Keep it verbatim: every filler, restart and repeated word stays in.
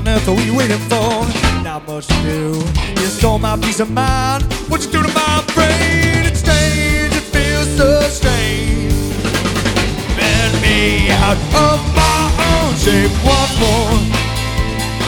earth are we waiting for? Not much to do. You stole my peace of mind. What you do to my brain? It's strange, it feels so strange. Let me out of my own shape once more.